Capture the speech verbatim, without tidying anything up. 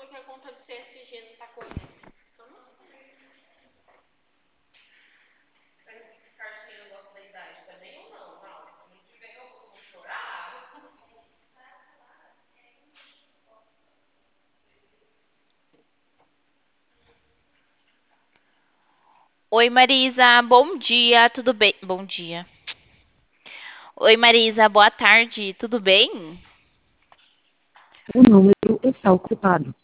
falando que a conta do C S G não tá correndo. Eu não sei. Esse cartinha negócio da idade também ou não? Não. Se não tiver, eu vou chorar. Oi, Marisa, bom dia, tudo bem? Bom dia. Oi, Marisa, boa tarde, tudo bem? O número está ocupado.